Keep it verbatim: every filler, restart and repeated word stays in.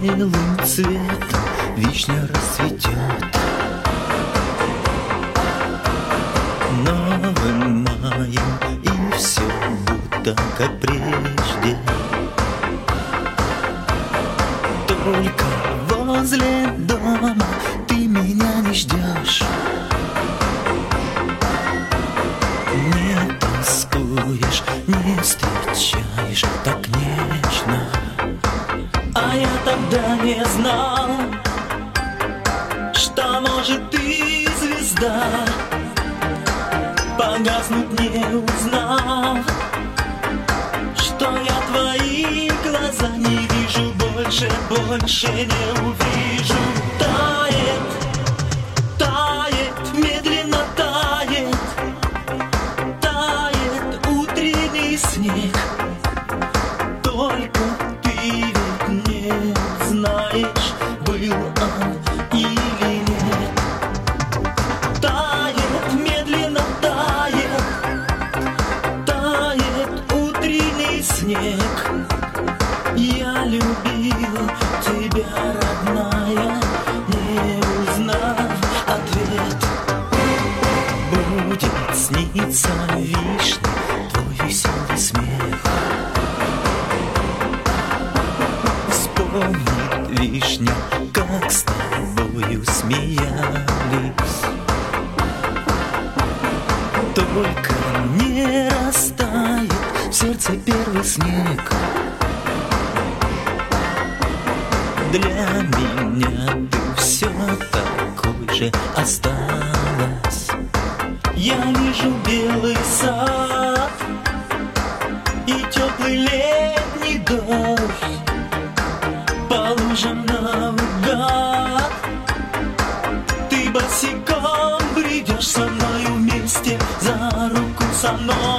белым цветом вишня расцветет. Новым маем, и все будто как прежде. Только возле дома ты меня не ждешь, не тоскуешь, не встречаешь так нежно. А я тогда не знал, что может ты, звезда, погаснуть не узнав, что я твои глаза не вижу больше, больше не увижу. Тает, тает, медленно тает, тает утренний снег. Только ты ведь не знаешь, был он или нет. Тает, медленно тает, тает утренний снег. Я любила тебя, родная, не узнав ответ. Будет сниться вишня, твой веселый смех. Вспомнит вишня, как с тобою смеялись. Только не растает в сердце первый снег. Для меня ты все такой же осталась. Я вижу белый сад и теплый летний дождь по лужам наугад. Ты босиком бредешь со мной вместе, за руку со мной.